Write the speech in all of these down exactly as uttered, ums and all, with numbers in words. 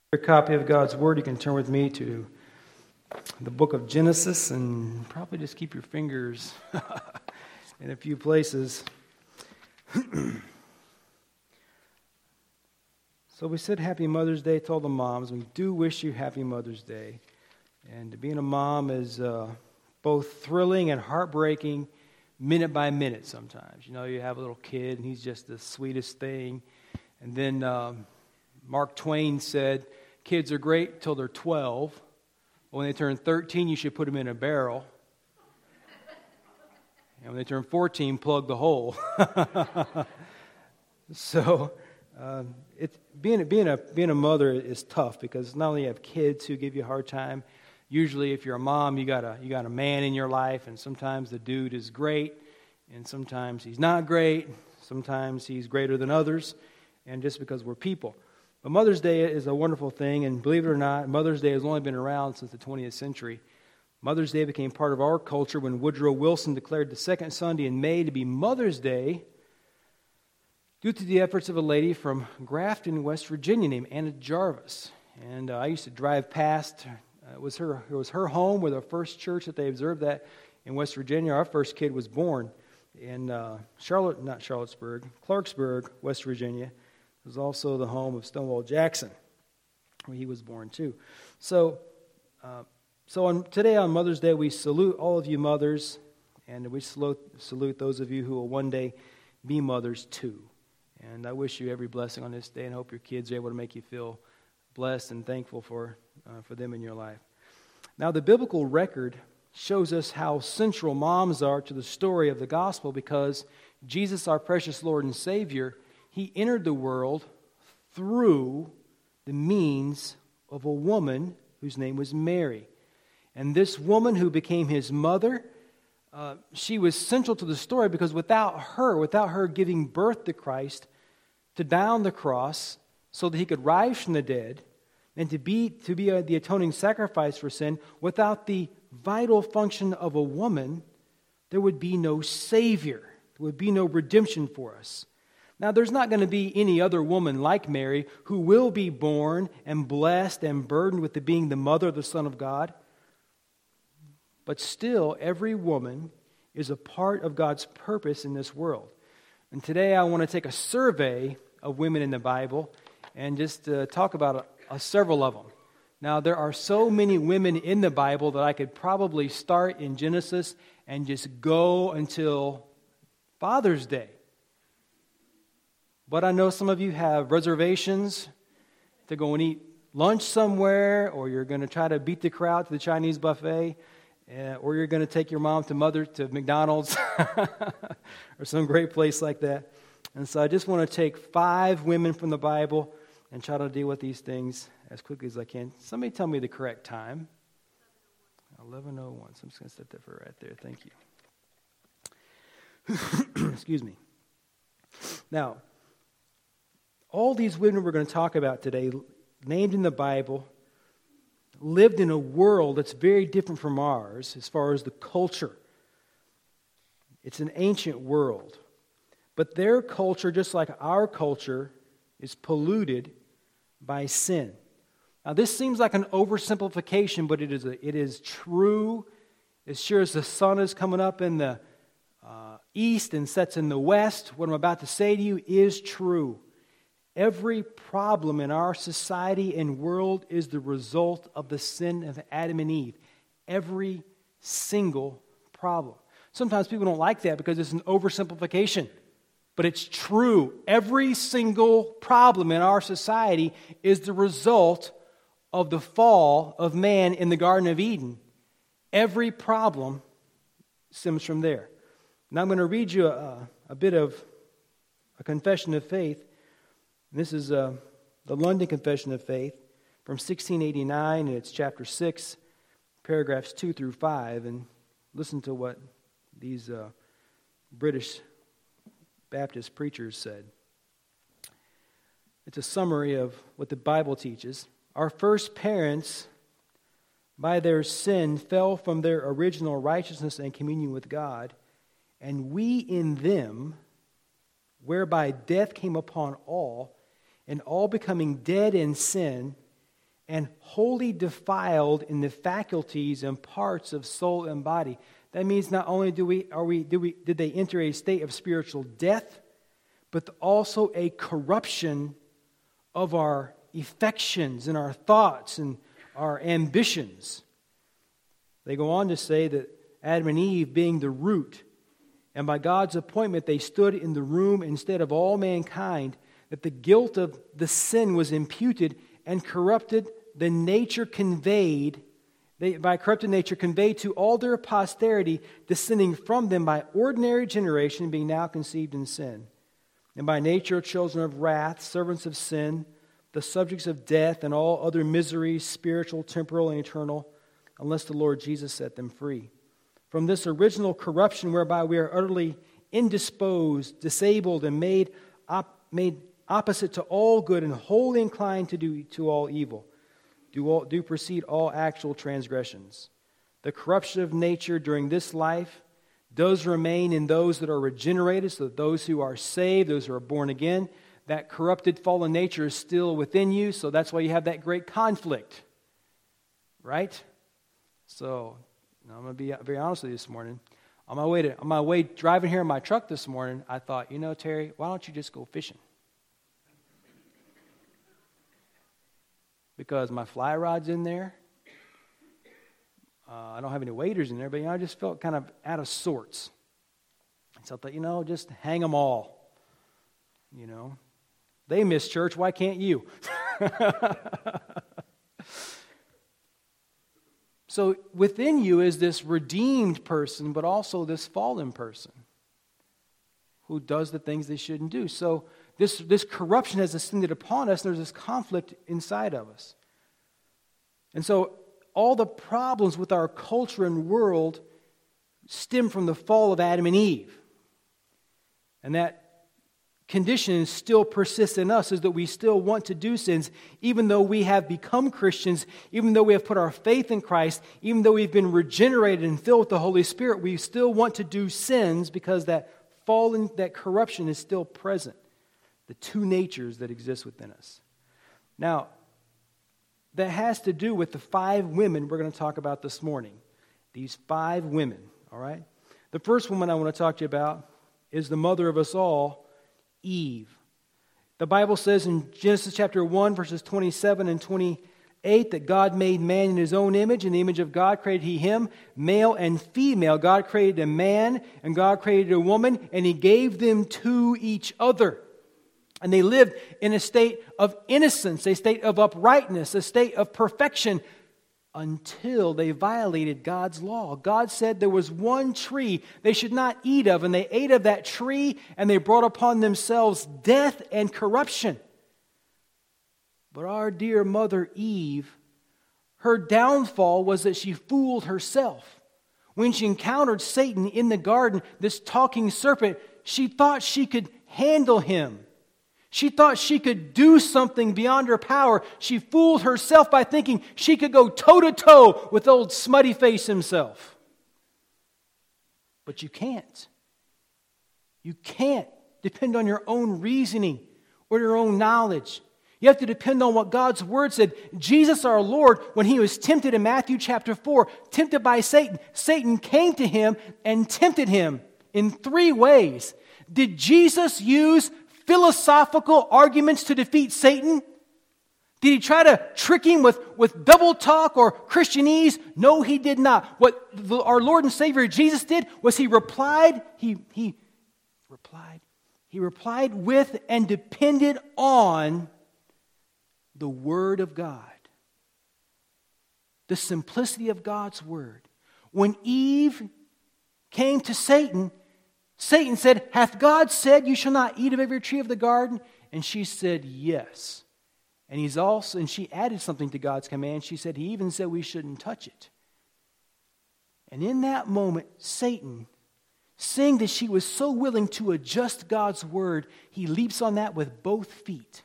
A copy of God's Word, you can turn with me to the book of Genesis and probably just keep your fingers in a few places. So we said Happy Mother's Day to all the moms. We do wish you Happy Mother's Day. And being a mom is uh, both thrilling and heartbreaking minute by minute sometimes. You know, you have a little kid and he's just the sweetest thing. And then um, Mark Twain said, kids are great till they're twelve. When they turn thirteen, you should put them in a barrel. And when they turn fourteen, plug the hole. So, um, it's, being, being, a, being a mother is tough because not only you have kids who give you a hard time, usually if you're a mom, you got a, you got a man in your life, and sometimes the dude is great, and sometimes he's not great, sometimes he's greater than others, and just because we're people. But Mother's Day is a wonderful thing, and believe it or not, Mother's Day has only been around since the twentieth century. Mother's Day became part of our culture when Woodrow Wilson declared the second Sunday in May to be Mother's Day due to the efforts of a lady from Grafton, West Virginia named Anna Jarvis. And uh, I used to drive past, uh, it was her, it was her home with the first church that they observed that in West Virginia. Our first kid was born in uh, Charlotte, not Charlottesburg, Clarksburg, West Virginia. It was also the home of Stonewall Jackson, where he was born too. So, uh, so on, today on Mother's Day, we salute all of you mothers, and we salute, salute those of you who will one day be mothers too. And I wish you every blessing on this day, and hope your kids are able to make you feel blessed and thankful for uh, for them in your life. Now, the biblical record shows us how central moms are to the story of the gospel, because Jesus, our precious Lord and Savior, He entered the world through the means of a woman whose name was Mary. And this woman who became His mother, uh, she was central to the story, because without her, without her giving birth to Christ, to die on the cross so that He could rise from the dead and to be, to be a, the atoning sacrifice for sin, without the vital function of a woman, there would be no Savior. There would be no redemption for us. Now, there's not going to be any other woman like Mary who will be born and blessed and burdened with the being the mother of the Son of God. But still, every woman is a part of God's purpose in this world. And today I want to take a survey of women in the Bible and just uh, talk about a, a several of them. Now, there are so many women in the Bible that I could probably start in Genesis and just go until Father's Day. But I know some of you have reservations to go and eat lunch somewhere, or you're going to try to beat the crowd to the Chinese buffet, uh, or you're going to take your mom to mother to McDonald's or some great place like that. And so I just want to take five women from the Bible and try to deal with these things as quickly as I can. Somebody tell me the correct time. eleven oh one. So I'm just going to set that for right there. Thank you. Excuse me. Now, all these women we're going to talk about today, named in the Bible, lived in a world that's very different from ours as far as the culture. It's an ancient world. But their culture, just like our culture, is polluted by sin. Now, this seems like an oversimplification, but it is a, it is true. As sure as the sun is coming up in the uh, east and sets in the west, what I'm about to say to you is true. Every problem in our society and world is the result of the sin of Adam and Eve. Every single problem. Sometimes people don't like that because it's an oversimplification. But it's true. Every single problem in our society is the result of the fall of man in the Garden of Eden. Every problem stems from there. Now I'm going to read you a, a bit of a confession of faith. This is uh, the London Confession of Faith from sixteen eighty-nine, and it's chapter six, paragraphs two through five. And listen to what these uh, British Baptist preachers said. It's a summary of what the Bible teaches. Our first parents, by their sin, fell from their original righteousness and communion with God, and we in them, whereby death came upon all, and all becoming dead in sin, and wholly defiled in the faculties and parts of soul and body. That means not only do we are we do we did they enter a state of spiritual death, but also a corruption of our affections and our thoughts and our ambitions. They go on to say that Adam and Eve being the root, and by God's appointment they stood in the room instead of all mankind, that the guilt of the sin was imputed and corrupted the nature conveyed, they, by corrupted nature conveyed to all their posterity, descending from them by ordinary generation, being now conceived in sin. And by nature children of wrath, servants of sin, the subjects of death and all other miseries, spiritual, temporal, and eternal, unless the Lord Jesus set them free. From this original corruption whereby we are utterly indisposed, disabled, and made, op- made opposite to all good and wholly inclined to do to all evil, do, all, do proceed all actual transgressions. The corruption of nature during this life does remain in those that are regenerated, so that those who are saved, those who are born again, that corrupted fallen nature is still within you, so that's why you have that great conflict, right? So, I'm going to be very honest with you this morning. On my way to on my way driving here in my truck this morning, I thought, you know, Terry, why don't you just go fishing? Because my fly rod's in there. Uh, I don't have any waders in there, but you know, I just felt kind of out of sorts. So I thought, you know, just hang them all. You know, they miss church. Why can't you? So within you is this redeemed person, but also this fallen person who does the things they shouldn't do. So this, this corruption has ascended upon us, and there's this conflict inside of us. And so all the problems with our culture and world stem from the fall of Adam and Eve. And that condition still persists in us, is that we still want to do sins, even though we have become Christians, even though we have put our faith in Christ, even though we've been regenerated and filled with the Holy Spirit, we still want to do sins because that fallen, that corruption is still present. The two natures that exist within us. Now, that has to do with the five women we're going to talk about this morning. These five women, all right? The first woman I want to talk to you about is the mother of us all, Eve. The Bible says in Genesis chapter one, verses twenty-seven and twenty-eight, that God made man in his own image. In the image of God created he him, male and female. God created a man and God created a woman, and he gave them to each other. And they lived in a state of innocence, a state of uprightness, a state of perfection, until they violated God's law. God said there was one tree they should not eat of, and they ate of that tree, and they brought upon themselves death and corruption. But our dear mother Eve, her downfall was that she fooled herself. When she encountered Satan in the garden, this talking serpent, she thought she could handle him. She thought she could do something beyond her power. She fooled herself by thinking she could go toe-to-toe with old smutty face himself. But you can't. You can't depend on your own reasoning or your own knowledge. You have to depend on what God's Word said. Jesus our Lord, when he was tempted in Matthew chapter four, tempted by Satan, Satan came to him and tempted him in three ways. Did Jesus use philosophical arguments to defeat Satan? Did he try to trick him with, with double talk or Christianese? No, he did not. What the, our Lord and Savior Jesus did was he replied, he, he replied, he replied with and depended on the Word of God. The simplicity of God's Word. When Eve came to Satan, Satan said, "Hath God said, you shall not eat of every tree of the garden?" And she said, "Yes." And he's also, and she added something to God's command. She said, he even said we shouldn't touch it. And in that moment, Satan, seeing that she was so willing to adjust God's word, he leaps on that with both feet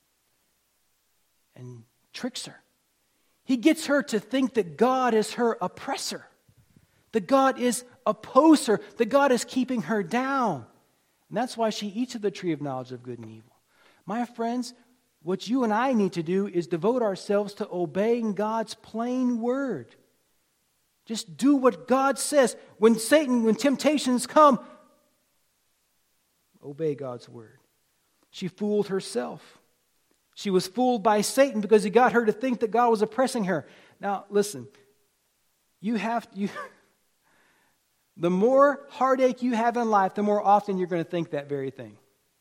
and tricks her. He gets her to think that God is her oppressor, that God is opposed her, that God is keeping her down. And that's why she eats of the tree of knowledge of good and evil. My friends, What you and I need to do is devote ourselves to obeying God's plain word. Just do what God says. When Satan, when temptations come, obey God's word. She fooled herself. She was fooled by Satan because he got her to think that God was oppressing her. Now, listen, you have you. The more heartache you have in life, the more often you're going to think that very thing.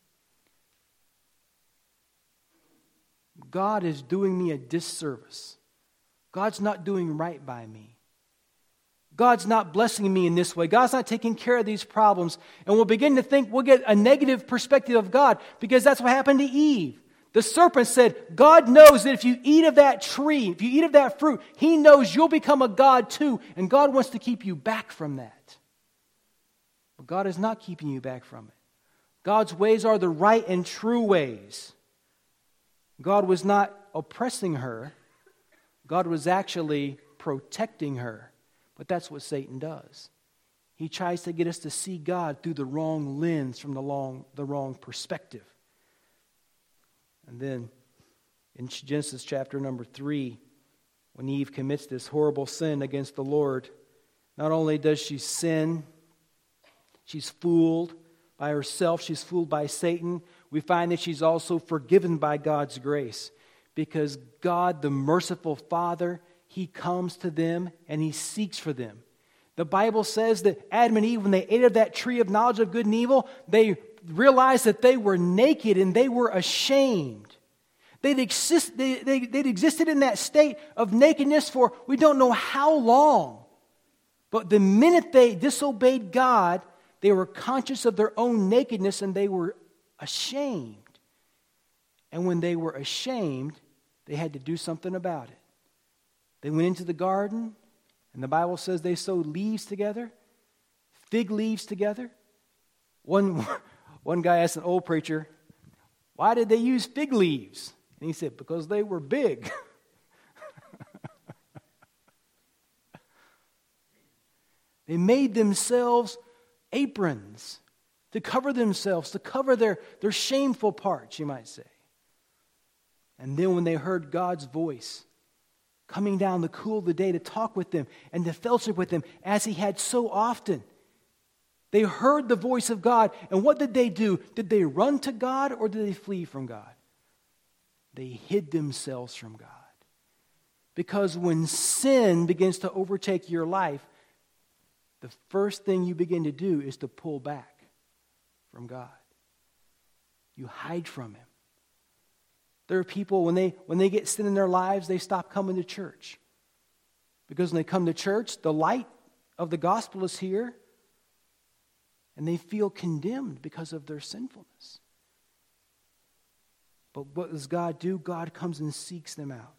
God is doing me a disservice. God's not doing right by me. God's not blessing me in this way. God's not taking care of these problems. And we'll begin to think, we'll get a negative perspective of God because that's what happened to Eve. The serpent said, God knows that if you eat of that tree, if you eat of that fruit, He knows you'll become a God too. And God wants to keep you back from that. But God is not keeping you back from it. God's ways are the right and true ways. God was not oppressing her. God was actually protecting her. But that's what Satan does. He tries to get us to see God through the wrong lens, from the, long, the wrong perspective. And then in Genesis chapter number three, when Eve commits this horrible sin against the Lord, not only does she sin, she's fooled by herself, she's fooled by Satan. We find that she's also forgiven by God's grace. Because God, the merciful Father, He comes to them and He seeks for them. The Bible says that Adam and Eve, when they ate of that tree of knowledge of good and evil, they realized that they were naked and they were ashamed. They'd, exist, they, they, they'd existed in that state of nakedness for we don't know how long. But the minute they disobeyed God, they were conscious of their own nakedness and they were ashamed. And when they were ashamed, they had to do something about it. They went into the garden, and the Bible says they sowed leaves together, fig leaves together. One, one guy asked an old preacher, why did they use fig leaves? And he said, because they were big. They made themselves aprons to cover themselves, to cover their, their shameful parts, you might say. And then when they heard God's voice coming down the cool of the day to talk with them and to fellowship with them as He had so often, they heard the voice of God. And what did they do? Did they run to God or did they flee from God? They hid themselves from God. Because when sin begins to overtake your life, the first thing you begin to do is to pull back from God. You hide from Him. There are people, when they when they get sin in their lives, they stop coming to church. Because when they come to church, the light of the gospel is here, and they feel condemned because of their sinfulness. But what does God do? God comes and seeks them out.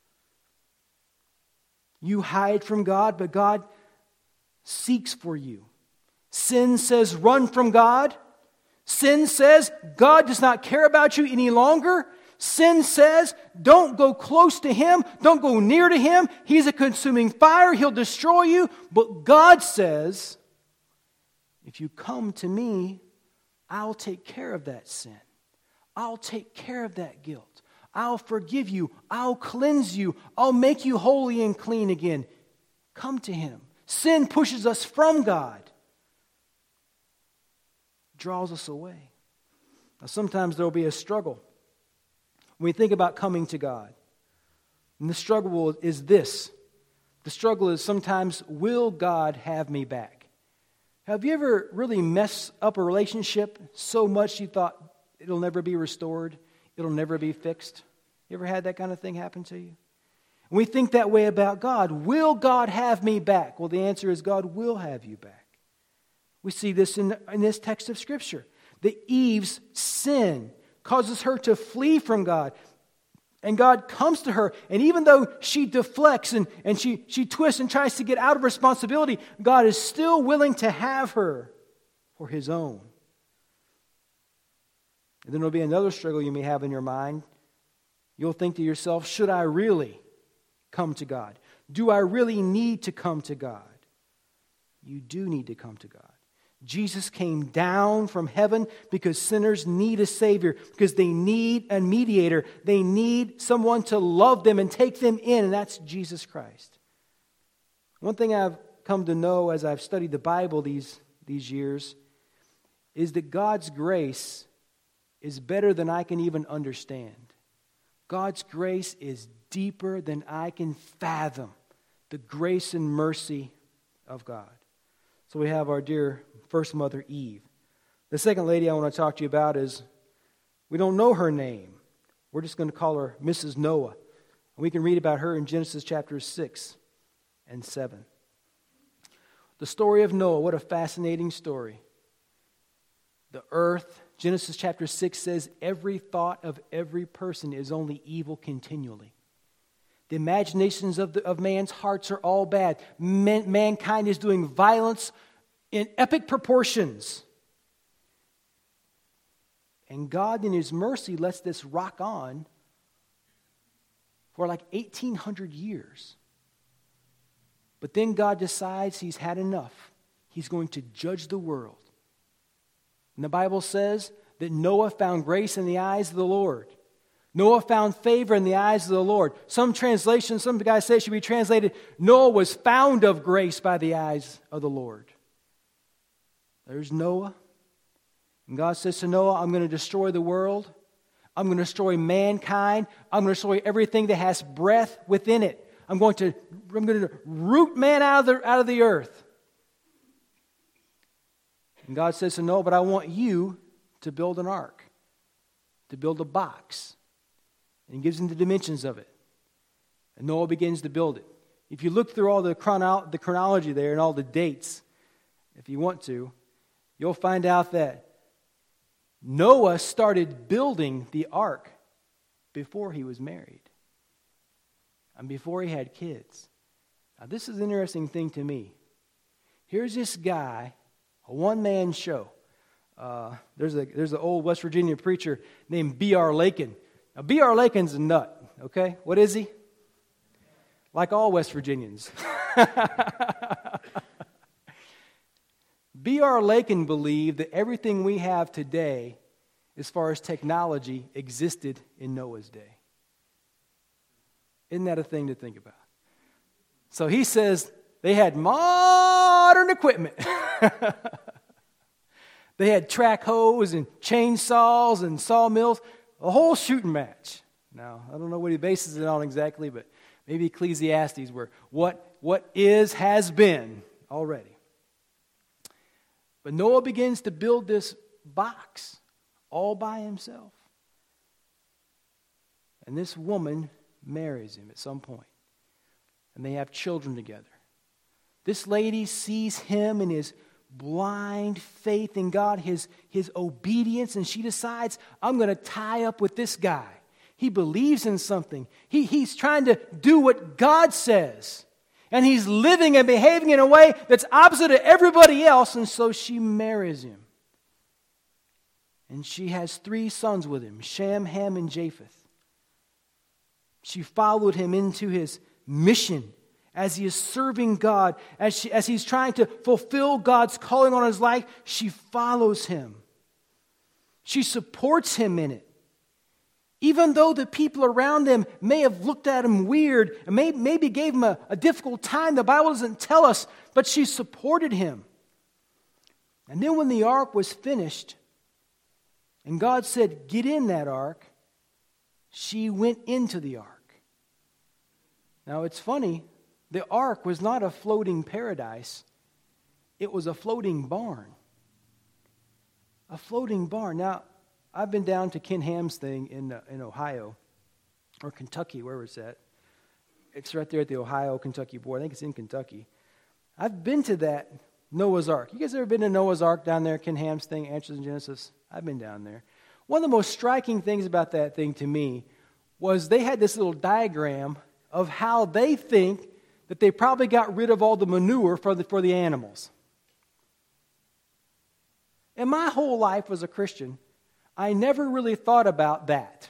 You hide from God, but God seeks for you. Sin says run from God. Sin says God does not care about you any longer. Sin says don't go close to Him. Don't go near to Him. He's a consuming fire. He'll destroy you. But God says, if you come to me, I'll take care of that sin. I'll take care of that guilt. I'll forgive you. I'll cleanse you. I'll make you holy and clean again. Come to Him. Sin pushes us from God. Draws us away. Now, sometimes there will be a struggle when we think about coming to God. And the struggle is this. The struggle is sometimes, will God have me back? Have you ever really messed up a relationship so much you thought it'll never be restored? It'll never be fixed? You ever had that kind of thing happen to you? And we think that way about God. Will God have me back? Well, the answer is God will have you back. We see this in, in this text of Scripture. That Eve's sin causes her to flee from God. And God comes to her, and even though she deflects and, and she, she twists and tries to get out of responsibility, God is still willing to have her for His own. And then there will be another struggle you may have in your mind. You'll think to yourself, should I really come to God? Do I really need to come to God? You do need to come to God. Jesus came down from heaven because sinners need a Savior, because they need a mediator. They need someone to love them and take them in, and that's Jesus Christ. One thing I've come to know as I've studied the Bible these, these years is that God's grace is better than I can even understand. God's grace is deeper than I can fathom. The grace and mercy of God. So we have our dear first mother, Eve. The second lady I want to talk to you about is, we don't know her name. We're just going to call her Missus Noah. And we can read about her in Genesis chapter six and seven. The story of Noah, what a fascinating story. The earth, Genesis chapter six says, every thought of every person is only evil continually. The imaginations of, the, of man's hearts are all bad. Man, mankind is doing violence in epic proportions. And God in His mercy lets this rock on for like eighteen hundred years. But then God decides He's had enough. He's going to judge the world. And the Bible says that Noah found grace in the eyes of the Lord. Noah found favor in the eyes of the Lord. Some translations, some guys say it should be translated, Noah was found of grace by the eyes of the Lord. There's Noah. And God says to Noah, I'm going to destroy the world. I'm going to destroy mankind. I'm going to destroy everything that has breath within it. I'm going to, I'm going to root man out of the, out of the earth. And God says to Noah, but I want you to build an ark, to build a box. And He gives him the dimensions of it. And Noah begins to build it. If you look through all the, chrono- the chronology there and all the dates, if you want to, you'll find out that Noah started building the ark before he was married and before he had kids. Now, this is an interesting thing to me. Here's this guy, a one-man show. Uh, there's a there's an old West Virginia preacher named B R Lakin. Now, B R Lakin's a nut, okay? What is he? Like all West Virginians. B R Lakin believed that everything we have today, as far as technology, existed in Noah's day. Isn't that a thing to think about? So he says they had modern equipment. They had track hoes and chainsaws and sawmills. A whole shooting match. Now, I don't know what he bases it on exactly, but maybe Ecclesiastes, where what, what is has been already. But Noah begins to build this box all by himself. And this woman marries him at some point. And they have children together. This lady sees him in his blind faith in God, his, his obedience, and she decides, I'm going to tie up with this guy. He believes in something. He, he's trying to do what God says. And he's living and behaving in a way that's opposite of everybody else, and so she marries him. And she has three sons with him, Shem, Ham, and Japheth. She followed him into his mission as he is serving God, as, she, as he's trying to fulfill God's calling on his life. She follows him. She supports him in it. Even though the people around them may have looked at him weird and may, maybe gave him a, a difficult time, the Bible doesn't tell us, but she supported him. And then when the ark was finished, and God said, get in that ark, she went into the ark. Now it's funny, the ark was not a floating paradise, it was a floating barn. A floating barn. Now, I've been down to Ken Ham's thing in uh, in Ohio, or Kentucky, wherever it's at. It's right there at the Ohio-Kentucky border. I think it's in Kentucky. I've been to that Noah's Ark. You guys ever been to Noah's Ark down there, Ken Ham's thing, Answers in Genesis? I've been down there. One of the most striking things about that thing to me was they had this little diagram of how they think that they probably got rid of all the manure for the, for the animals. And my whole life as a Christian, I never really thought about that.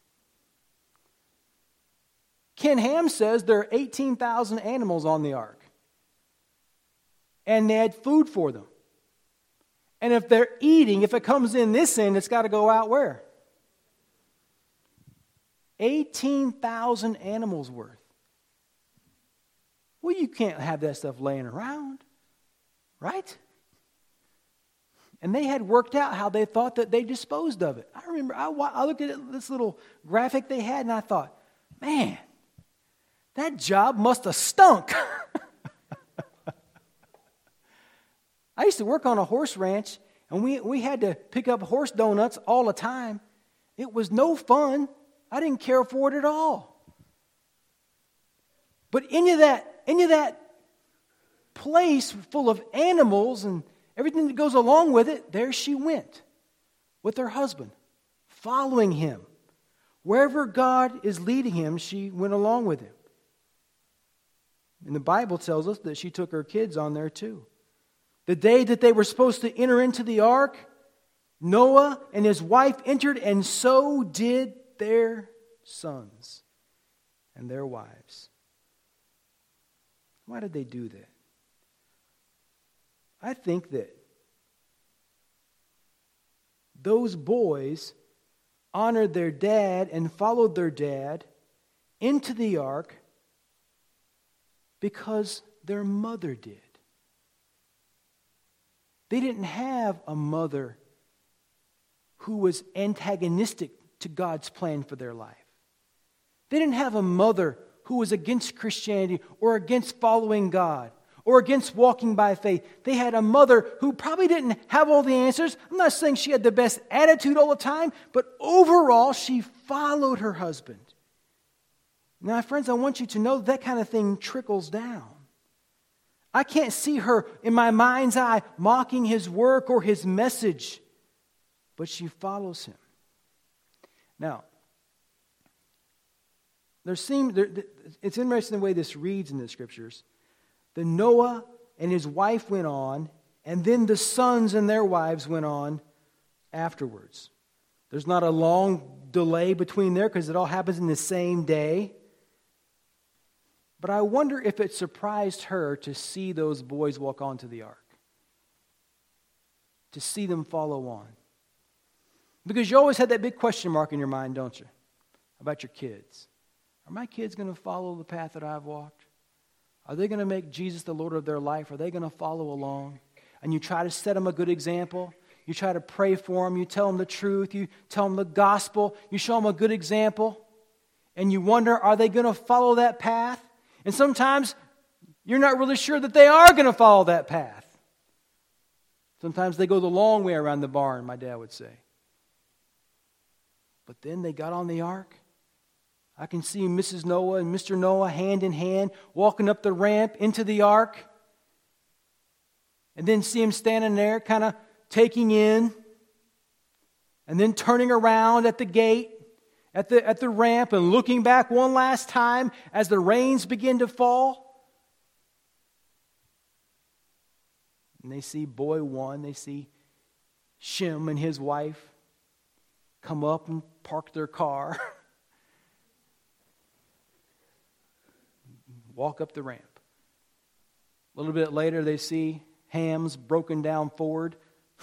Ken Ham says there are eighteen thousand animals on the ark. And they had food for them. And if they're eating, if it comes in this end, it's got to go out where? eighteen thousand animals worth. Well, you can't have that stuff laying around, right? And they had worked out how they thought that they disposed of it. I remember, I, I looked at this little graphic they had, and I thought, man, that job must have stunk. I used to work on a horse ranch, and we, we had to pick up horse donuts all the time. It was no fun. I didn't care for it at all. But into that, into that place full of animals and everything that goes along with it, there she went with her husband, following him. Wherever God is leading him, she went along with him. And the Bible tells us that she took her kids on there too. The day that they were supposed to enter into the ark, Noah and his wife entered, and so did their sons and their wives. Why did they do that? I think that those boys honored their dad and followed their dad into the ark because their mother did. They didn't have a mother who was antagonistic to God's plan for their life. They didn't have a mother who was against Christianity or against following God or against walking by faith. They had a mother who probably didn't have all the answers. I'm not saying she had the best attitude all the time, but overall she followed her husband. Now, friends, I want you to know that kind of thing trickles down. I can't see her in my mind's eye mocking his work or his message, but she follows him. Now, there seem, there, it's interesting the way this reads in the Scriptures. The Noah and his wife went on, and then the sons and their wives went on afterwards. There's not a long delay between there because it all happens in the same day. But I wonder if it surprised her to see those boys walk onto the ark. To see them follow on. Because you always had that big question mark in your mind, don't you? About your kids. Are my kids going to follow the path that I've walked? Are they going to make Jesus the Lord of their life? Are they going to follow along? And you try to set them a good example. You try to pray for them. You tell them the truth. You tell them the gospel. You show them a good example. And you wonder, are they going to follow that path? And sometimes you're not really sure that they are going to follow that path. Sometimes they go the long way around the barn, my dad would say. But then they got on the ark. I can see Missus Noah and Mister Noah hand in hand walking up the ramp into the ark. And then see him standing there kind of taking in. And then turning around at the gate, at the, at the ramp and looking back one last time as the rains begin to fall. And they see boy one, they see Shem and his wife come up and park their car. Walk up the ramp. A little bit later, they see Ham's broken down Ford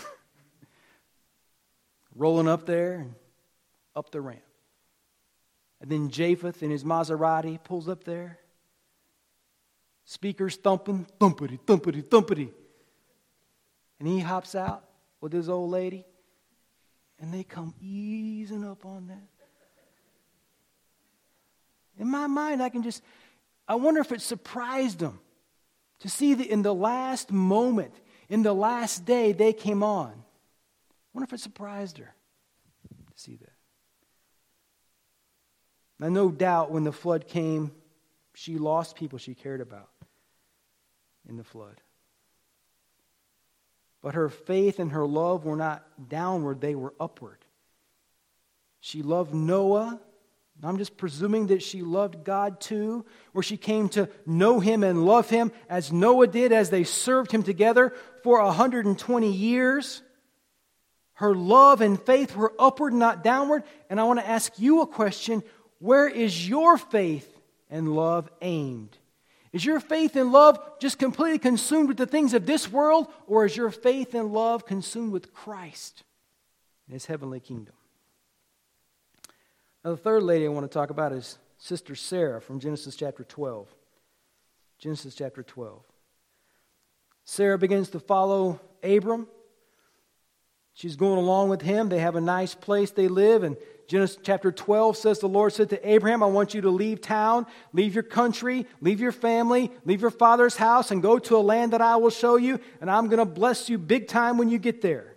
rolling up there and up the ramp. And then Japheth in his Maserati pulls up there. Speakers thumping, thumpity, thumpity, thumpity. And he hops out with his old lady. And they come easing up on that. In my mind, I can just... I wonder if it surprised them to see that in the last moment, in the last day, they came on. I wonder if it surprised her to see that. Now, no doubt when the flood came, she lost people she cared about in the flood. But her faith and her love were not downward, they were upward. She loved Noah. I'm just presuming that she loved God too, where she came to know Him and love Him as Noah did as they served Him together for one hundred twenty years. Her love and faith were upward, not downward. And I want to ask you a question. Where is your faith and love aimed? Is your faith and love just completely consumed with the things of this world, or is your faith and love consumed with Christ and His heavenly kingdom? Now, the third lady I want to talk about is Sister Sarah from Genesis chapter twelve. Genesis chapter twelve. Sarah begins to follow Abram. She's going along with him. They have a nice place they live. And Genesis chapter twelve says, the Lord said to Abraham, I want you to leave town, leave your country, leave your family, leave your father's house, and go to a land that I will show you, and I'm going to bless you big time when you get there.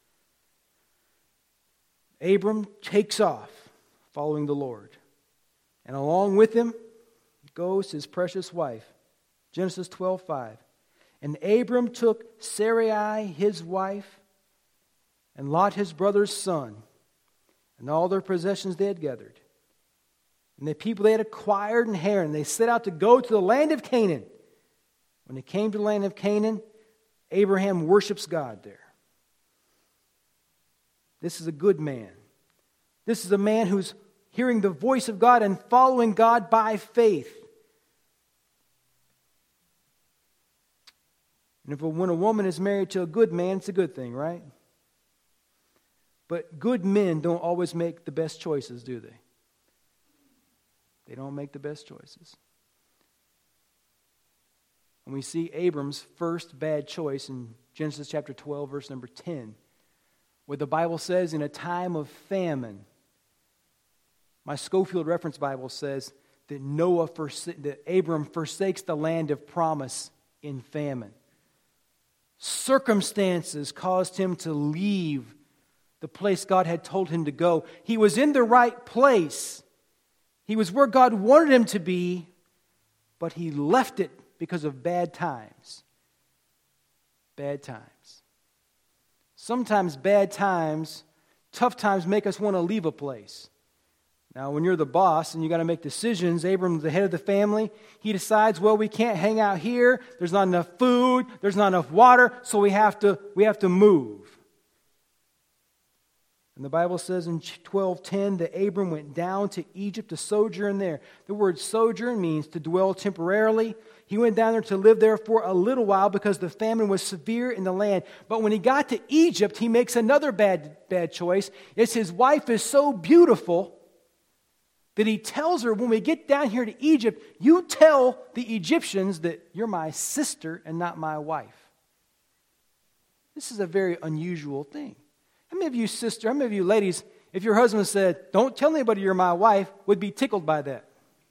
Abram takes off, following the Lord. And along with him goes his precious wife. Genesis twelve five. And Abram took Sarai his wife, and Lot his brother's son, and all their possessions they had gathered, and the people they had acquired in Haran. They set out to go to the land of Canaan. When they came to the land of Canaan, Abraham worships God there. This is a good man. This is a man who's hearing the voice of God and following God by faith. And if a, when a woman is married to a good man, it's a good thing, right? But good men don't always make the best choices, do they? They don't make the best choices. And we see Abram's first bad choice in Genesis chapter twelve, verse number ten, where the Bible says, in a time of famine, my Schofield Reference Bible says that Noah forsa- that Abram forsakes the land of promise in famine. Circumstances caused him to leave the place God had told him to go. He was in the right place. He was where God wanted him to be, but he left it because of bad times. Bad times. Sometimes bad times, tough times make us want to leave a place. Now, when you're the boss and you got to make decisions, Abram's the head of the family. He decides, well, we can't hang out here. There's not enough food. There's not enough water. So we have to, we have to move. And the Bible says in twelve ten that Abram went down to Egypt to sojourn there. The word sojourn means to dwell temporarily. He went down there to live there for a little while because the famine was severe in the land. But when he got to Egypt, he makes another bad, bad choice. It's his wife is so beautiful that he tells her, when we get down here to Egypt, you tell the Egyptians that you're my sister and not my wife. This is a very unusual thing. How many of you sister, how many of you ladies, if your husband said, don't tell anybody you're my wife, would be tickled by that?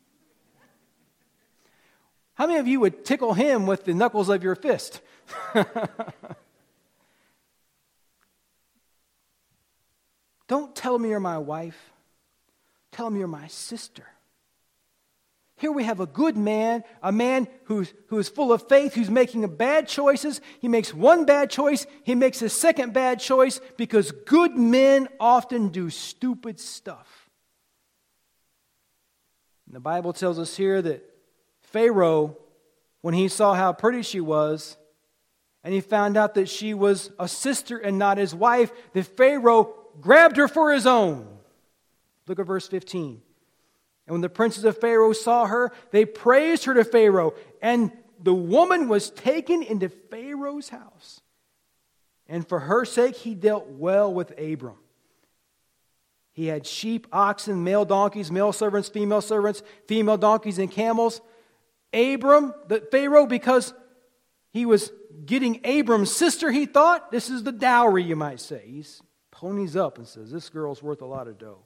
How many of you would tickle him with the knuckles of your fist? Don't tell me you're my wife. Tell him you're my sister. Here we have a good man, a man who's, who is full of faith, who's making bad choices. He makes one bad choice, he makes a second bad choice, because good men often do stupid stuff. And the Bible tells us here that Pharaoh, when he saw how pretty she was, and he found out that she was a sister and not his wife, that Pharaoh grabbed her for his own. Look at verse fifteen. And when the princes of Pharaoh saw her, they praised her to Pharaoh. And the woman was taken into Pharaoh's house. And for her sake, he dealt well with Abram. He had sheep, oxen, male donkeys, male servants, female servants, female donkeys, and camels. Abram, the Pharaoh, because he was getting Abram's sister, he thought, this is the dowry, you might say. He ponies up and says, this girl's worth a lot of dough.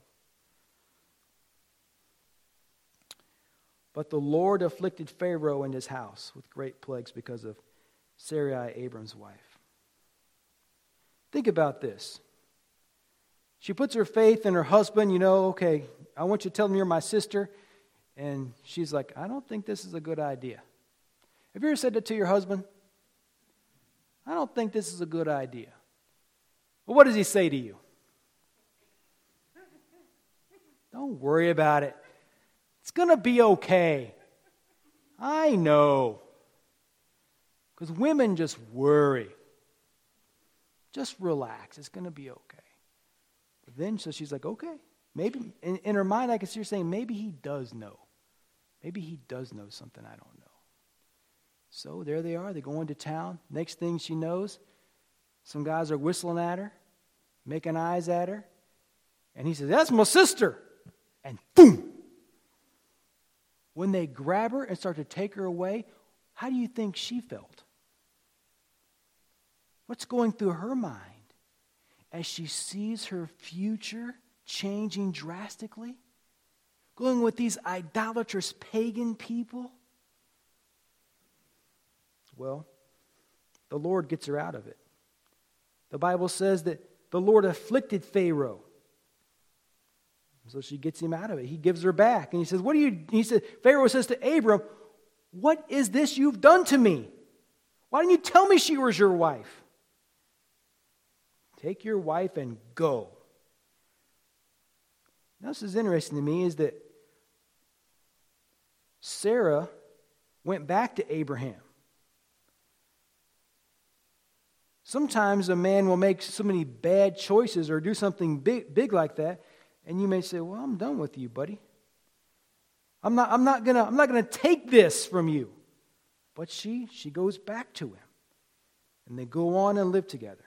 But the Lord afflicted Pharaoh and his house with great plagues because of Sarai, Abram's wife. Think about this. She puts her faith in her husband. You know, okay, I want you to tell me you're my sister. And she's like, I don't think this is a good idea. Have you ever said that to your husband? I don't think this is a good idea. Well, what does he say to you? Don't worry about it. It's going to be okay. I know. Because women just worry. Just relax. It's going to be okay. But then so she's like, okay. Maybe in, in her mind, I can see her saying, maybe he does know. Maybe he does know something I don't know. So there they are. They go into town. Next thing she knows, some guys are whistling at her, making eyes at her. And he says, that's my sister. And boom. When they grab her and start to take her away, how do you think she felt? What's going through her mind as she sees her future changing drastically? Going with these idolatrous pagan people? Well, the Lord gets her out of it. The Bible says that the Lord afflicted Pharaoh. So she gets him out of it. He gives her back. And he says, what do you, he said, Pharaoh says to Abram, what is this you've done to me? Why didn't you tell me she was your wife? Take your wife and go. Now, this is interesting to me is that Sarah went back to Abraham. Sometimes a man will make so many bad choices or do something big, big like that, and you may say, well, I'm done with you, buddy. I'm not, I'm not gonna, I'm not gonna take this from you. But she, she goes back to him. And they go on and live together.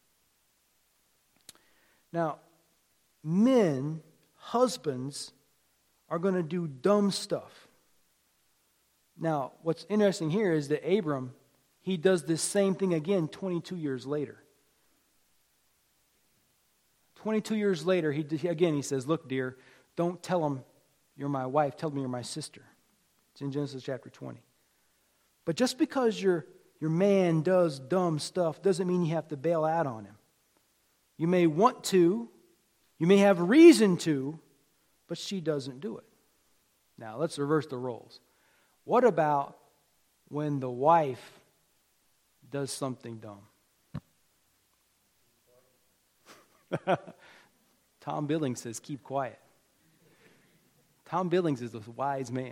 Now, men, husbands, are going to do dumb stuff. Now, what's interesting here is that Abram, he does this same thing again twenty-two years later. twenty-two years later, he again, he says, look, dear, don't tell him you're my wife. Tell me you're my sister. It's in Genesis chapter twenty. But just because your, your man does dumb stuff doesn't mean you have to bail out on him. You may want to, you may have reason to, but she doesn't do it. Now, let's reverse the roles. What about when the wife does something dumb? Tom Billings says, keep quiet. Tom Billings is a wise man.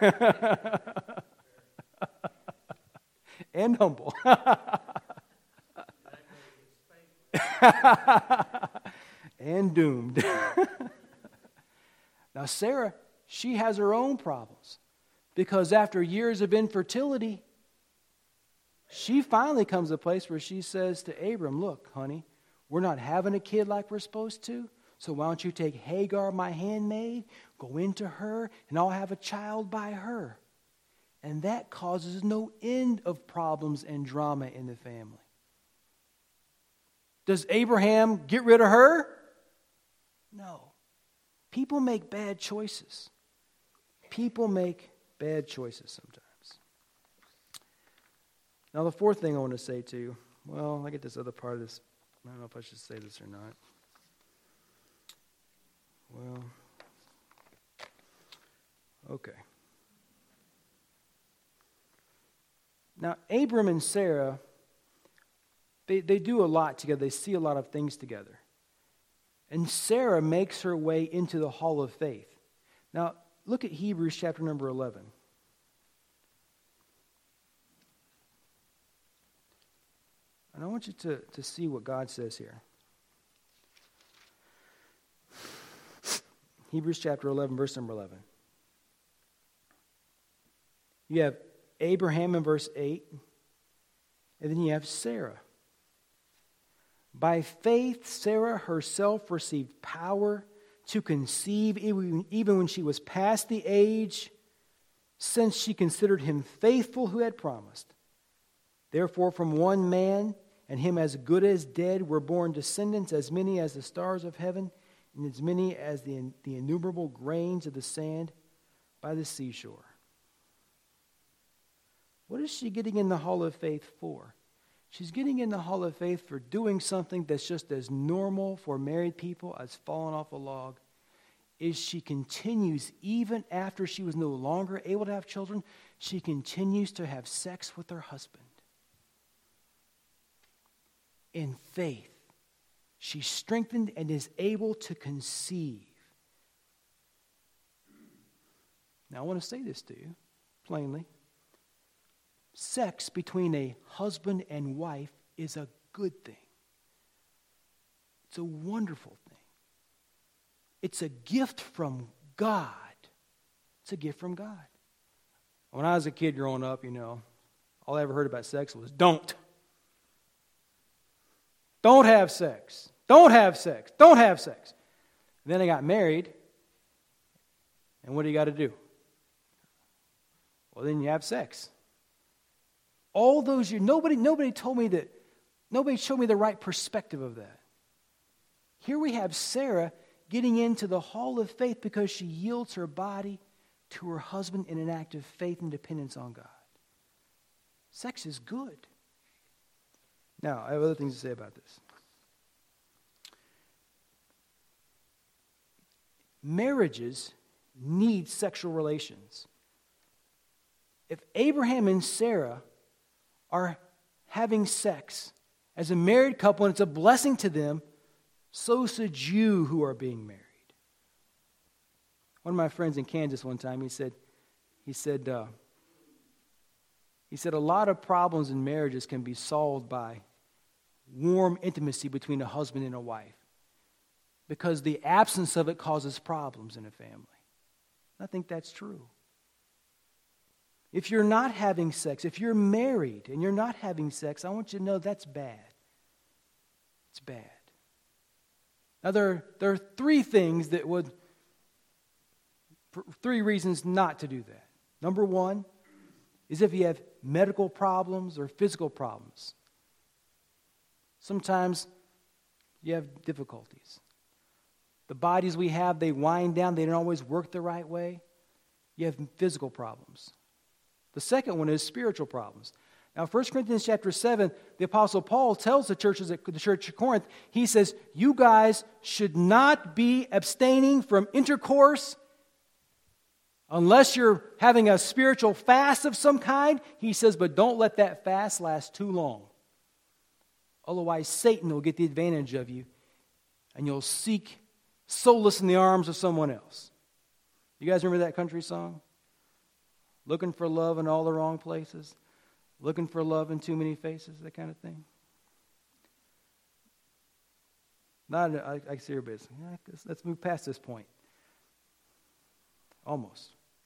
And humble. And doomed. Now, Sarah, she has her own problems. Because after years of infertility, she finally comes to a place where she says to Abram, look, honey, we're not having a kid like we're supposed to, so why don't you take Hagar, my handmaid, go into her, and I'll have a child by her. And that causes no end of problems and drama in the family. Does Abraham get rid of her? No. People make bad choices. People make bad choices sometimes. Now, the fourth thing I want to say to you, well, I get this other part of this. I don't know if I should say this or not. Well, okay. Now, Abram and Sarah, they, they do a lot together. They see a lot of things together. And Sarah makes her way into the hall of faith. Now, look at Hebrews chapter number eleven. And I want you to, to see what God says here. Hebrews chapter eleven, verse number eleven. You have Abraham in verse eight, and then you have Sarah. By faith, Sarah herself received power to conceive even, even when she was past the age, since she considered him faithful who had promised. Therefore, from one man, and him as good as dead, were born descendants as many as the stars of heaven, and as many as the, the innumerable grains of the sand by the seashore. What is she getting in the hall of faith for? She's getting in the hall of faith for doing something that's just as normal for married people as falling off a log. Is she continues, even after she was no longer able to have children, she continues to have sex with her husband. In faith, she's strengthened and is able to conceive. Now, I want to say this to you plainly. Sex between a husband and wife is a good thing. It's a wonderful thing. It's a gift from God. It's a gift from God. When I was a kid growing up, you know, all I ever heard about sex was don't. Don't have sex. Don't have sex. Don't have sex. And then I got married. And what do you got to do? Well, then you have sex. All those years, nobody, nobody told me that, nobody showed me the right perspective of that. Here we have Sarah getting into the hall of faith because she yields her body to her husband in an act of faith and dependence on God. Sex is good. Now, I have other things to say about this. Marriages need sexual relations. If Abraham and Sarah are having sex as a married couple and it's a blessing to them, so should you who are being married. One of my friends in Kansas one time, he said, he said, uh, he said a lot of problems in marriages can be solved by warm intimacy between a husband and a wife, because the absence of it causes problems in a family. I think that's true. If you're not having sex, if you're married and you're not having sex, I want you to know that's bad. It's bad. Now, there, there are three things that would, three reasons not to do that. Number one is if you have medical problems or physical problems. Sometimes you have difficulties. The bodies we have, they wind down. They don't always work the right way. You have physical problems. The second one is spiritual problems. Now, First Corinthians chapter seven, the Apostle Paul tells the churches at the church of Corinth, he says, you guys should not be abstaining from intercourse unless you're having a spiritual fast of some kind. He says, but don't let that fast last too long. Otherwise, Satan will get the advantage of you, and you'll seek solace in the arms of someone else. You guys remember that country song? Looking for love in all the wrong places. Looking for love in too many faces, that kind of thing. Not, I, I see your business. Yeah, let's, let's move past this point. Almost.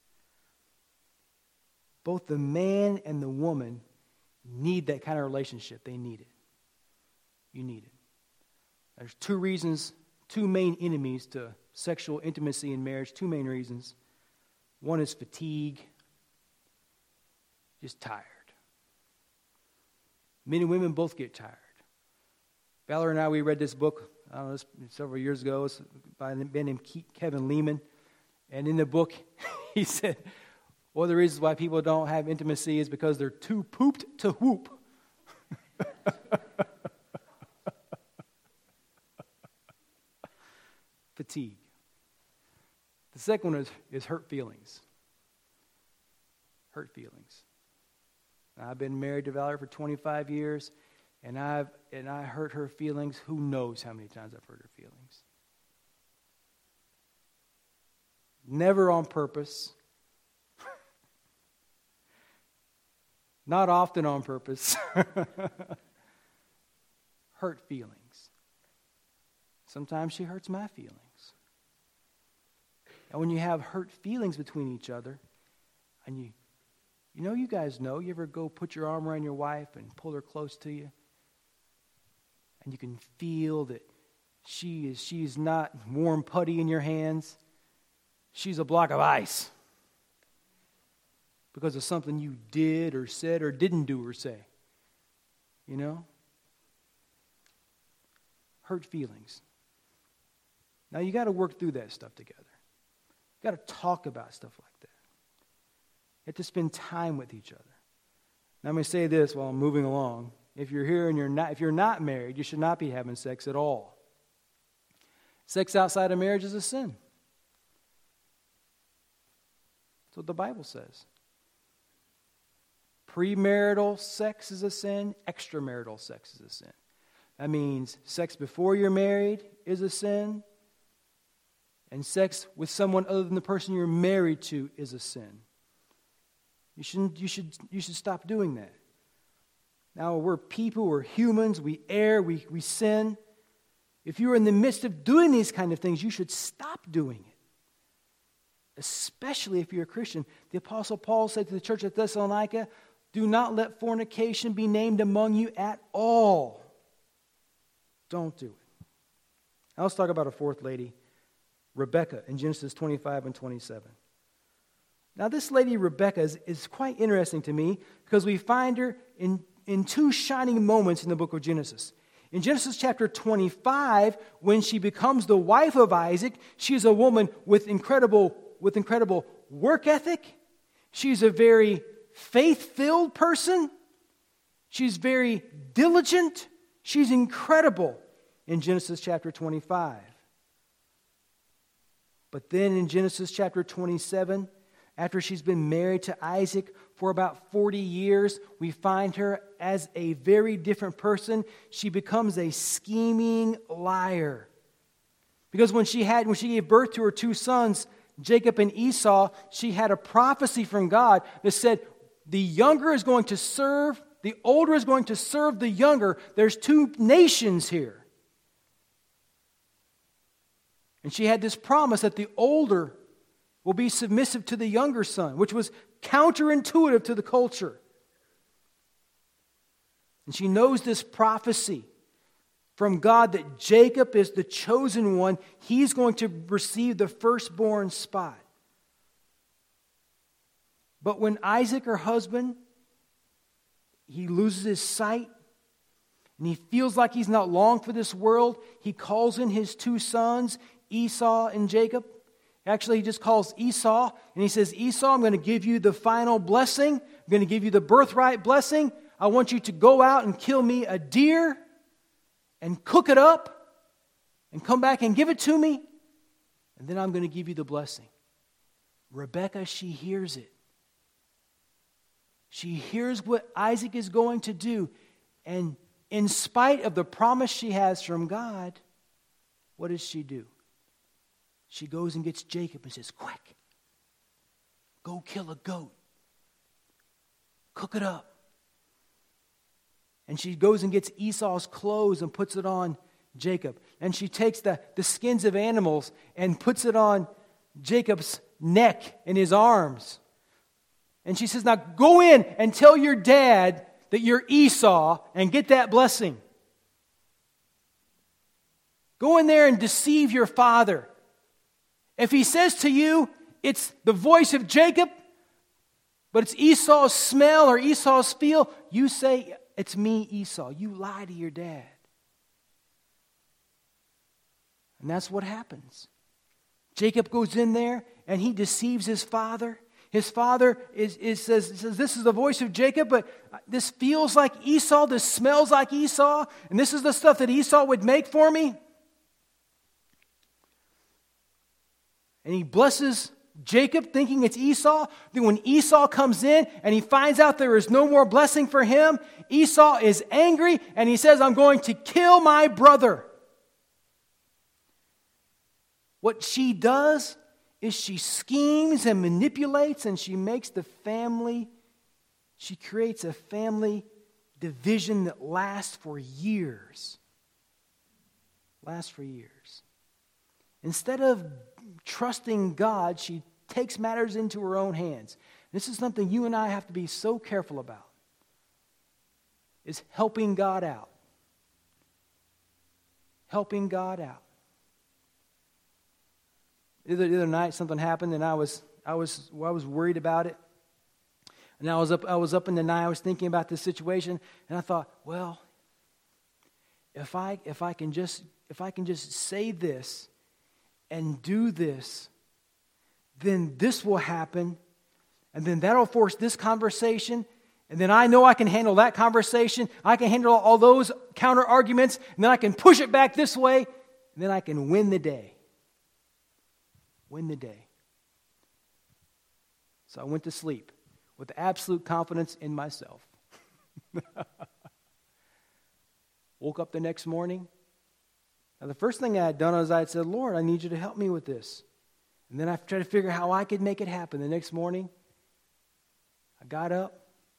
Both the man and the woman need that kind of relationship. They need it. You need it. There's two reasons, two main enemies to sexual intimacy in marriage, two main reasons. One is fatigue, just tired. Men and women both get tired. Valerie and I, we read this book, I don't know, several years ago. It's by a man named Kevin Leman. And in the book, he said, one of the reasons why people don't have intimacy is because they're too pooped to whoop. Fatigue. The second one is, is hurt feelings. Hurt feelings. Now, I've been married to Valerie for twenty-five years, and I've and I hurt her feelings. Who knows how many times I've hurt her feelings? Never on purpose. Not often on purpose. Hurt feelings. Sometimes she hurts my feelings. And when you have hurt feelings between each other, and you, you know, you guys know, you ever go put your arm around your wife and pull her close to you, and you can feel that she is she's not warm putty in your hands. She's a block of ice because of something you did or said or didn't do or say. You know? Hurt feelings. Now, you got to work through that stuff together. You got to talk about stuff like that. You have to spend time with each other. Now, I'm going to say this while I'm moving along. If you're here and you're not, if you're not married, you should not be having sex at all. Sex outside of marriage is a sin. That's what the Bible says. Premarital sex is a sin. Extramarital sex is a sin. That means sex before you're married is a sin. And sex with someone other than the person you're married to is a sin. You shouldn't, you should, you should stop doing that. Now, we're people, we're humans, we err, we, we sin. If you're in the midst of doing these kind of things, you should stop doing it. Especially if you're a Christian. The Apostle Paul said to the church at Thessalonica, Do not let fornication be named among you at all. Don't do it. Now let's talk about a fourth lady, Rebecca, in Genesis twenty-five and twenty-seven. Now this lady, Rebecca, is, is quite interesting to me because we find her in, in two shining moments in the book of Genesis. In Genesis chapter twenty-five, when she becomes the wife of Isaac, she is a woman with incredible, with incredible work ethic. She's a very faith-filled person. She's very diligent. She's incredible in Genesis chapter twenty-five. But then in Genesis chapter twenty-seven, after she's been married to Isaac for about forty years, we find her as a very different person. She becomes a scheming liar. Because when she had, when she gave birth to her two sons, Jacob and Esau, she had a prophecy from God that said, the younger is going to serve, the older is going to serve the younger. There's two nations here. And she had this promise that the older will be submissive to the younger son, which was counterintuitive to the culture. And she knows this prophecy from God that Jacob is the chosen one. He's going to receive the firstborn spot. But when Isaac, her husband, he loses his sight and he feels like he's not long for this world, he calls in his two sons, Esau and Jacob. Actually, he just calls Esau and he says, Esau, I'm going to give you the final blessing. I'm going to give you the birthright blessing. I want you to go out and kill me a deer and cook it up and come back and give it to me. And then I'm going to give you the blessing. Rebecca, she hears it. She hears what Isaac is going to do. And in spite of the promise she has from God, what does she do? She goes and gets Jacob and says, quick, go kill a goat. Cook it up. And she goes and gets Esau's clothes and puts it on Jacob. And she takes the, the skins of animals and puts it on Jacob's neck and his arms. And she says, now go in and tell your dad that you're Esau and get that blessing. Go in there and deceive your father. If he says to you, it's the voice of Jacob, but it's Esau's smell or Esau's feel, you say, it's me, Esau. You lie to your dad. And that's what happens. Jacob goes in there and he deceives his father. His father is, is says, says, this is the voice of Jacob, but this feels like Esau, this smells like Esau, and this is the stuff that Esau would make for me. And he blesses Jacob thinking it's Esau. Then when Esau comes in and he finds out there is no more blessing for him, Esau is angry and he says, I'm going to kill my brother. What she does is she schemes and manipulates and she makes the family, she creates a family division that lasts for years. Lasts for years. Instead of trusting God, she takes matters into her own hands. This is something you and I have to be so careful about, is helping God out. Helping God out. The other, the other night something happened and I was I was I was worried about it. And I was up I was up in the night, I was thinking about this situation, and I thought, well, if I if I can just if I can just say this and do this, then this will happen, and then that'll force this conversation, and then I know I can handle that conversation, I can handle all those counter arguments, and then I can push it back this way, and then I can win the day. Win the day. So I went to sleep with absolute confidence in myself. Woke up the next morning. Now, the first thing I had done was I had said, Lord, I need you to help me with this. And then I tried to figure out how I could make it happen. The next morning, I got up.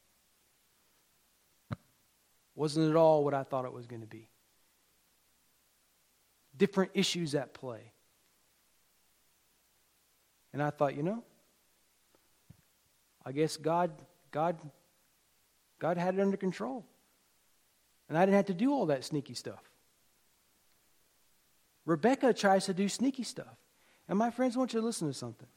Wasn't at all what I thought it was going to be. Different issues at play. And I thought, you know, I guess God, God God had it under control. And I didn't have to do all that sneaky stuff. Rebecca tries to do sneaky stuff. And my friends, I want you to listen to something.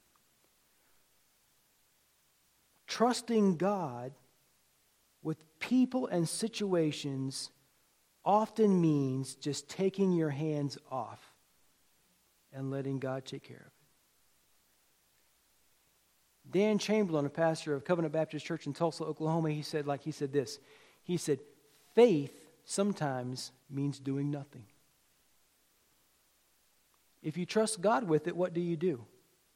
Trusting God with people and situations often means just taking your hands off and letting God take care of it. Dan Chamberlain, a pastor of Covenant Baptist Church in Tulsa, Oklahoma, he said like he said this. He said, faith sometimes means doing nothing. If you trust God with it, what do you do?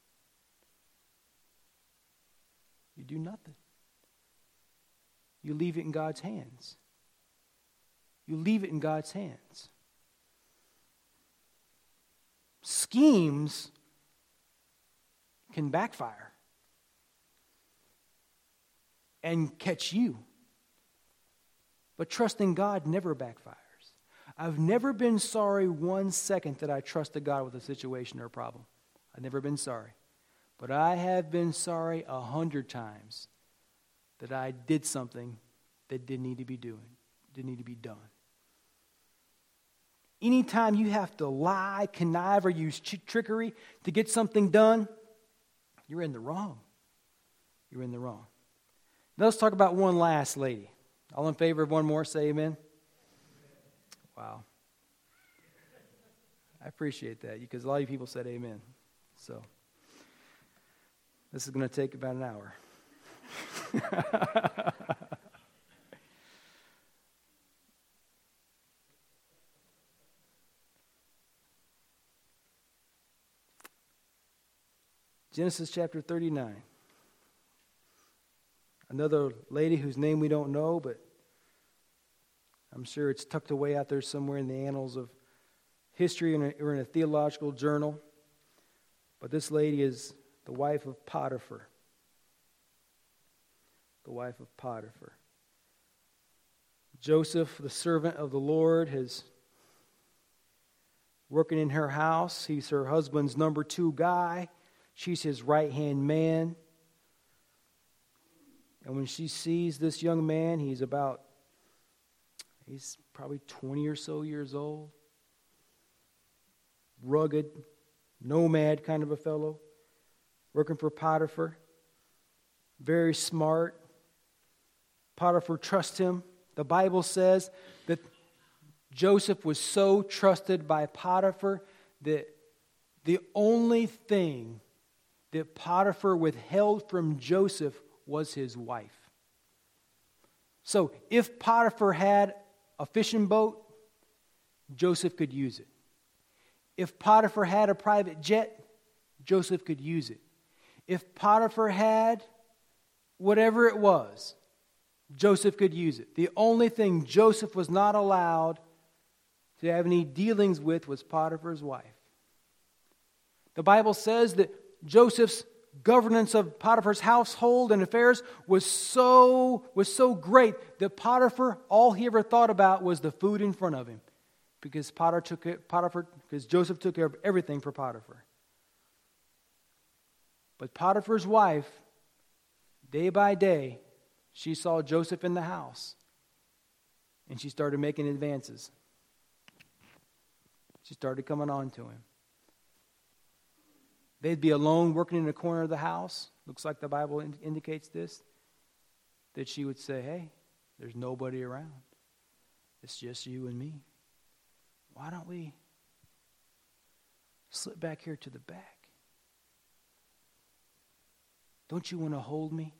You do nothing. You leave it in God's hands. You leave it in God's hands. Schemes can backfire and catch you. But trusting God never backfires. I've never been sorry one second that I trusted God with a situation or a problem. I've never been sorry. But I have been sorry a hundred times that I did something that didn't need to be doing, didn't need to be done. Anytime you have to lie, connive, or use ch- trickery to get something done, you're in the wrong. You're in the wrong. Now let's talk about one last lady. All in favor of one more, say amen. Wow. I appreciate that because a lot of you people said amen. So this is going to take about an hour. Genesis chapter thirty-nine. Another lady whose name we don't know, but I'm sure it's tucked away out there somewhere in the annals of history or in a theological journal. But this lady is the wife of Potiphar. The wife of Potiphar. Joseph, the servant of the Lord, is working in her house. He's her husband's number two guy. She's his right-hand man. And when she sees this young man, he's about, he's probably twenty or so years old. Rugged, nomad kind of a fellow. Working for Potiphar. Very smart. Potiphar trusts him. The Bible says that Joseph was so trusted by Potiphar that the only thing that Potiphar withheld from Joseph was his wife. So if Potiphar had a fishing boat, Joseph could use it. If Potiphar had a private jet, Joseph could use it. If Potiphar had whatever it was, Joseph could use it. The only thing Joseph was not allowed to have any dealings with was Potiphar's wife. The Bible says that Joseph's governance of Potiphar's household and affairs was so, was so great that Potiphar, all he ever thought about was the food in front of him. Because Potiphar took it, Potiphar, because Joseph took care of everything for Potiphar. But Potiphar's wife, day by day, she saw Joseph in the house. And she started making advances. She started coming on to him. They'd be alone working in the corner of the house. Looks like the Bible in- indicates this. That she would say, hey, there's nobody around. It's just you and me. Why don't we slip back here to the back? Don't you want to hold me?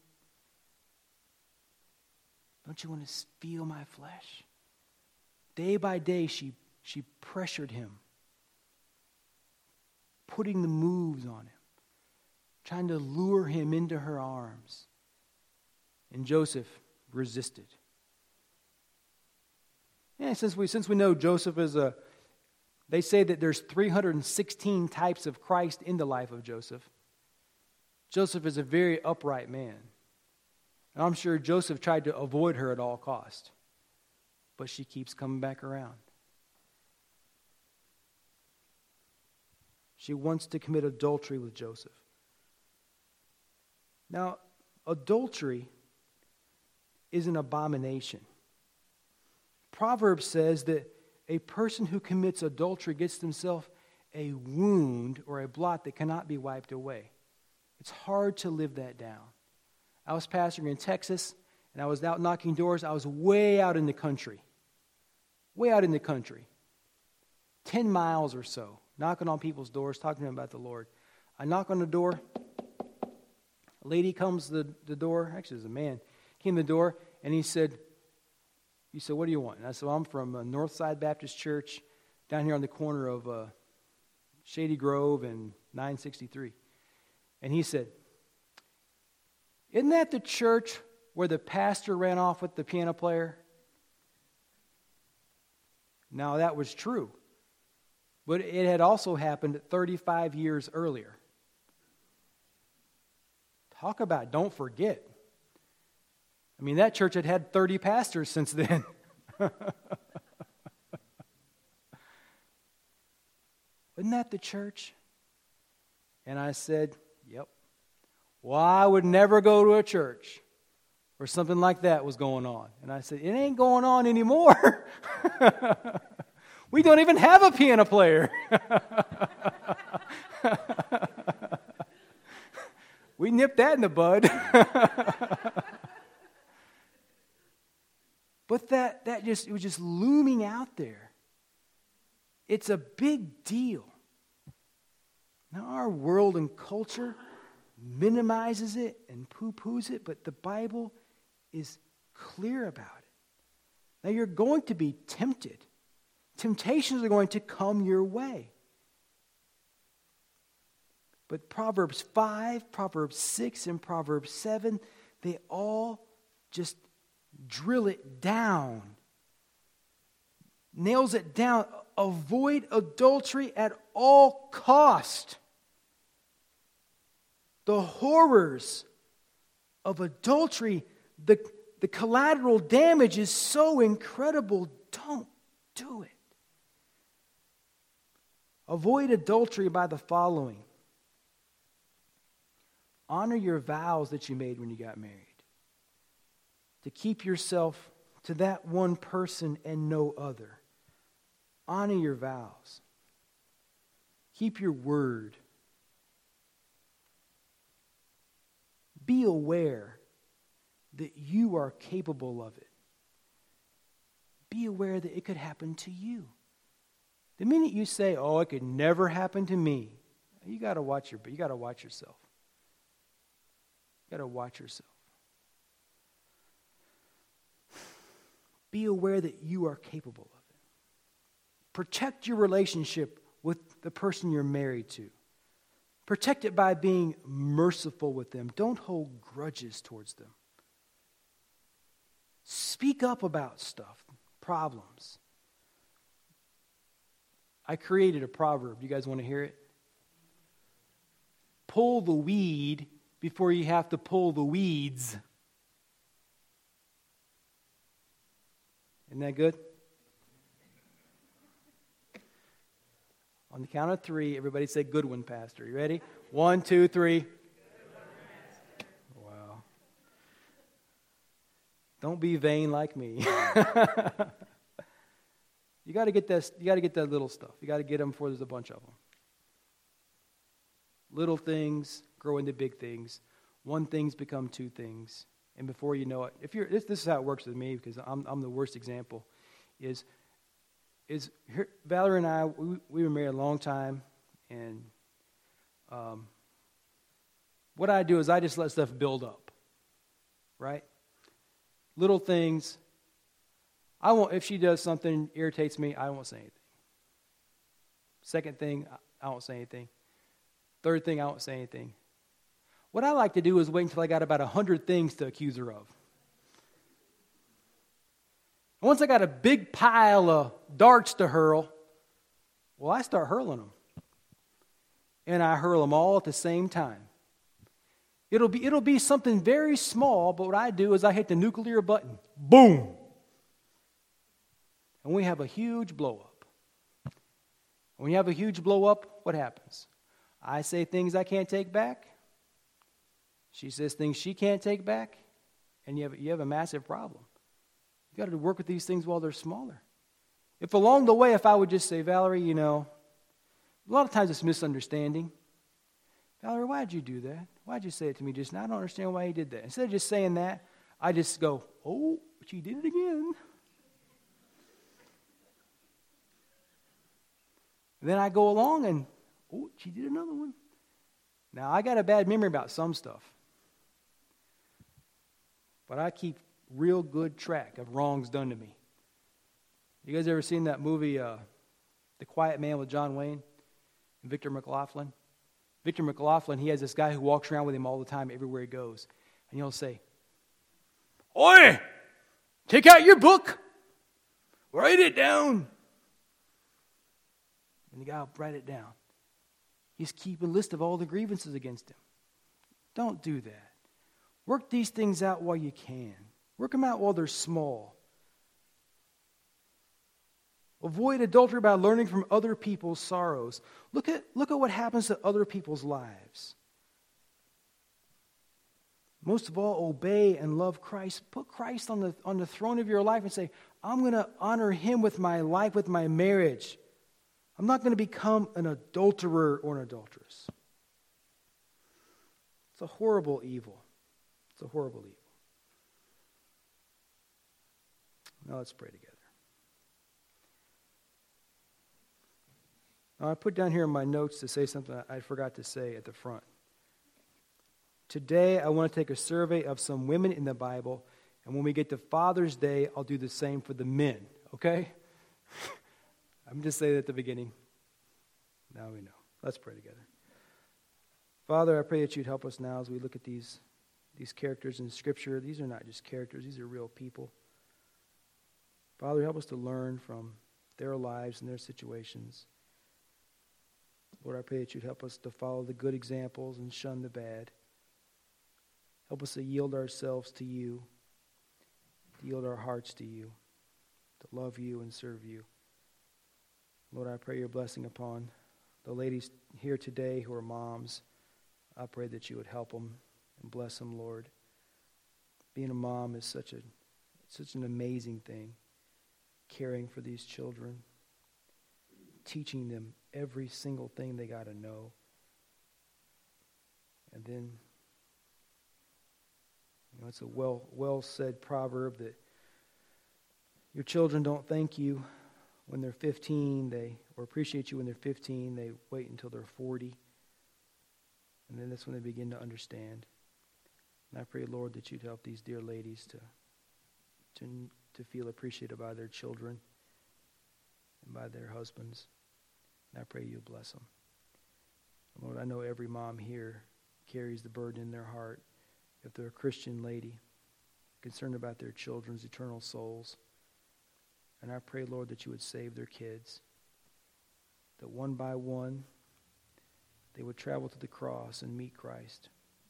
Don't you want to feel my flesh? Day by day, she, she pressured him. Putting the moves on him. Trying to lure him into her arms. And Joseph resisted. And since we, since we know Joseph is a, they say that there's three hundred sixteen types of Christ in the life of Joseph. Joseph is a very upright man. And I'm sure Joseph tried to avoid her at all cost. But she keeps coming back around. She wants to commit adultery with Joseph. Now, adultery is an abomination. Proverbs says that a person who commits adultery gets himself a wound or a blot that cannot be wiped away. It's hard to live that down. I was pastoring in Texas, and I was out knocking doors. I was way out in the country. Way out in the country. Ten miles or so, knocking on people's doors, talking to them about the Lord. I knock on the door. A lady comes to the, the door. Actually, it was a man. Came to the door, and he said, he said, what do you want? And I said, well, I'm from uh, Northside Baptist Church down here on the corner of uh, Shady Grove and nine sixty-three. And he said, isn't that the church where the pastor ran off with the piano player? Now, that was true. But it had also happened thirty-five years earlier. Talk about don't forget. I mean, that church had had thirty pastors since then. Isn't that the church? And I said, yep. Well, I would never go to a church where something like that was going on. And I said, it ain't going on anymore. We don't even have a piano player. We nipped that in the bud. But that, that just, it was just looming out there. It's a big deal. Now, our world and culture minimizes it and poo-poos it, but the Bible is clear about it. Now, you're going to be tempted. Temptations are going to come your way. But Proverbs five, Proverbs six, and Proverbs seven, they all just drill it down. Nails it down. Avoid adultery at all cost. The horrors of adultery, the, the collateral damage is so incredible. Don't do it. Avoid adultery by the following. Honor your vows that you made when you got married. To keep yourself to that one person and no other. Honor your vows. Keep your word. Be aware that you are capable of it. Be aware that it could happen to you. The minute you say, "Oh, it could never happen to me," you got to watch your. You got to watch yourself. You got to watch yourself. Be aware that you are capable of it. Protect your relationship with the person you're married to. Protect it by being merciful with them. Don't hold grudges towards them. Speak up about stuff, problems. I created a proverb. You guys want to hear it? Pull the weed before you have to pull the weeds. Isn't that good? On the count of three, everybody say, "Good one, Pastor." You ready? One, two, three. Wow. Don't be vain like me. You got to get this. You got to get that little stuff. You got to get them before there's a bunch of them. Little things grow into big things. One thing's become two things, and before you know it, if you're this, this is how it works with me because I'm I'm the worst example. Is is here, Valerie and I we, we were married a long time, and um, what I do is I just let stuff build up, right? Little things. I won't, if she does something irritates me, I won't say anything. Second thing, I won't say anything. Third thing, I won't say anything. What I like to do is wait until I got about a hundred things to accuse her of. And once I got a big pile of darts to hurl, well, I start hurling them. And I hurl them all at the same time. It'll be, it'll be something very small, but what I do is I hit the nuclear button. Boom! And we have a huge blow-up. When you have a huge blow-up, what happens? I say things I can't take back. She says things she can't take back. and you have, you have a massive problem. You've got to work with these things while they're smaller. If along the way, if I would just say, Valerie, you know, a lot of times it's misunderstanding. Valerie, why'd you do that? Why'd you say it to me just now? I don't understand why you did that. Instead of just saying that, I just go, oh, she did it again. And then I go along and, oh, she did another one. Now, I got a bad memory about some stuff. But I keep real good track of wrongs done to me. You guys ever seen that movie, uh, The Quiet Man with John Wayne and Victor McLaughlin? Victor McLaughlin, he has this guy who walks around with him all the time everywhere he goes. And he'll say, Oi, take out your book, write it down. And the guy will write it down. He's keeping a list of all the grievances against him. Don't do that. Work these things out while you can. Work them out while they're small. Avoid adultery by learning from other people's sorrows. Look at, look at what happens to other people's lives. Most of all, obey and love Christ. Put Christ on the, on the throne of your life and say, I'm going to honor him with my life, with my marriage. I'm not going to become an adulterer or an adulteress. It's a horrible evil. It's a horrible evil. Now let's pray together. Now I put down here in my notes to say something I forgot to say at the front. Today I want to take a survey of some women in the Bible, and when we get to Father's Day, I'll do the same for the men, okay? I'm just saying at the beginning. Now we know. Let's pray together. Father, I pray that you'd help us now as we look at these, these characters in Scripture. These are not just characters. These are real people. Father, help us to learn from their lives and their situations. Lord, I pray that you'd help us to follow the good examples and shun the bad. Help us to yield ourselves to you, to yield our hearts to you, to love you and serve you. Lord, I pray your blessing upon the ladies here today who are moms. I pray that you would help them and bless them, Lord. Being a mom is such a such an amazing thing. Caring for these children, teaching them every single thing they got to know. And then, you know, it's a well well said proverb that your children don't thank you when they're fifteen, they or appreciate you when they're fifteen, they wait until they're forty. And then that's when they begin to understand. And I pray, Lord, that you'd help these dear ladies to to to feel appreciated by their children and by their husbands. And I pray you bless them. And Lord, I know every mom here carries the burden in their heart, if they're a Christian lady, concerned about their children's eternal souls. And I pray, Lord, that you would save their kids, that one by one they would travel to the cross and meet Christ.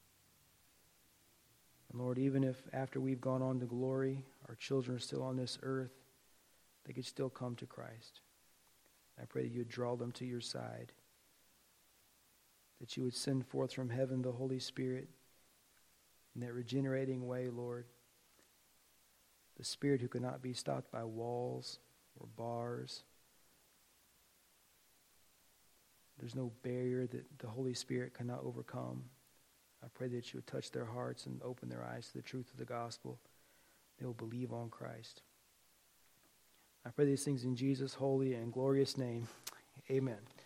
And Lord, even if after we've gone on to glory, our children are still on this earth, they could still come to Christ. I pray that you would draw them to your side, that you would send forth from heaven the Holy Spirit in that regenerating way, Lord, the Spirit who could not be stopped by walls or bars. There's no barrier that the Holy Spirit cannot overcome. I pray that you would touch their hearts and open their eyes to the truth of the gospel. They will believe on Christ. I pray these things in Jesus' holy and glorious name. Amen.